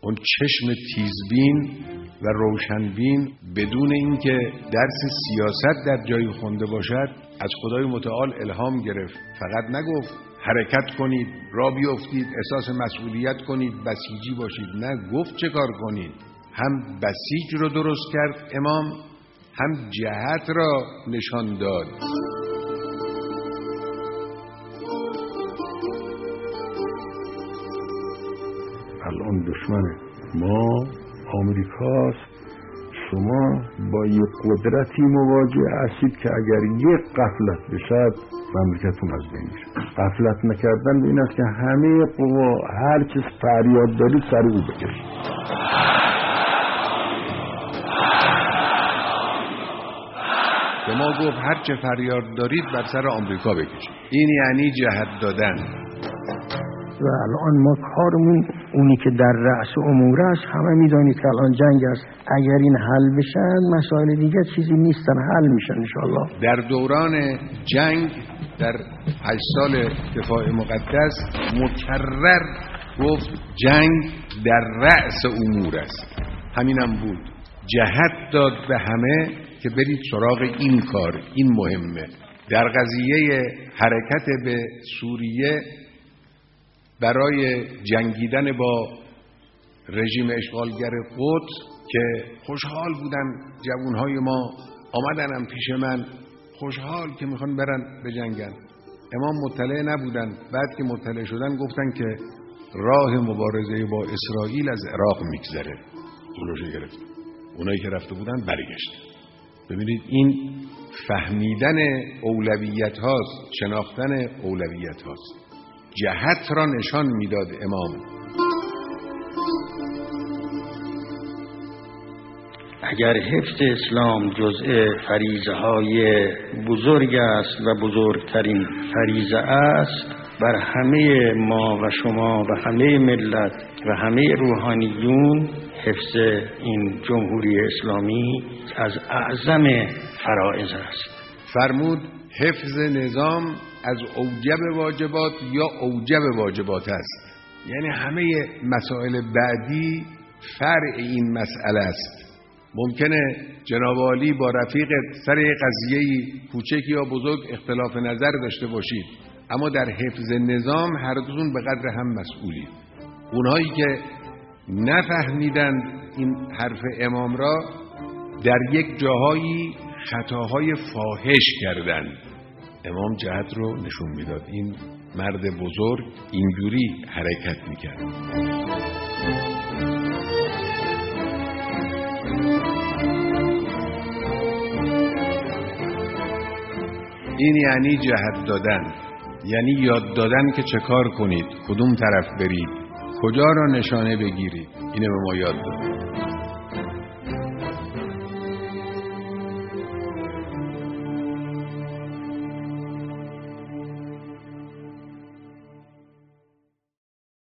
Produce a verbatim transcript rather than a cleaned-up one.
اون چشم تیزبین و روشنبین بدون اینکه درس سیاست در جایی خونده باشد از خدای متعال الهام گرفت. فقط نگفت حرکت کنید، را بیفتید، احساس مسئولیت کنید، بسیجی باشید. نه، گفت چه کار کنید. هم بسیج رو درست کرد امام، هم جهت را نشان داد. الان دشمن ما آمریکاست. شما با یک قدرتی مواجه هستید که اگر یک غفلت بشد مملکتون از بین میشه. غفلت نکردن به این است که همه قوا هر چیز فریاد دارید سر او بکشید. به ما گفت هر چه فریاد دارید بر سر آمریکا بکشید. این یعنی جهت دادن. و الان ما کارمون اونی که در رأس امور است. همه میدانید که الان جنگ است. اگر این حل بشن مسائل دیگه چیزی نیستن، حل میشن انشاءالله. در دوران جنگ در هشت سال دفاع مقدس مکرر گفت جنگ در رأس امور است. همینم بود. جهت داد به همه که برید سراغ این کار، این مهمه. در قضیه حرکت به سوریه برای جنگیدن با رژیم اشغالگر قدس که خوشحال بودن جوانهای ما، آمدن هم پیش من خوشحال که میخوان برن بجنگن. امام مطلع نبودن. بعد که مطلع شدن گفتن که راه مبارزه با اسرائیل از عراق میگذره. جلوشو گرفت. اونایی که رفته بودن برگشت. ببینید این فهمیدن اولویت هاست، شناختن اولویت هاست. جهت را نشان میداد امام. اگر حفظ اسلام جزء فریضه های بزرگ است و بزرگترین فریضه است، بر همه ما و شما و همه ملت و همه روحانیون حفظ این جمهوری اسلامی از اعظم فرائض است. فرمود حفظ نظام از اوجب واجبات یا اوجب واجبات است. یعنی همه مسائل بعدی فرع این مسئله است. ممکنه جناب عالی با رفیق سر قضیه کوچک یا بزرگ اختلاف نظر داشته باشید، اما در حفظ نظام هر دوتون به قدر هم مسئولید. اونهایی که نفهمیدند این حرف امام را در یک جاهایی خطاهای فاحش کردند. امام جهت رو نشون میداد. این مرد بزرگ اینجوری حرکت میکرد. این یعنی جهت دادن، یعنی یاد دادن که چه کار کنید، کدوم طرف برید، کجا را نشانه بگیرید. اینو به ما یاد داد.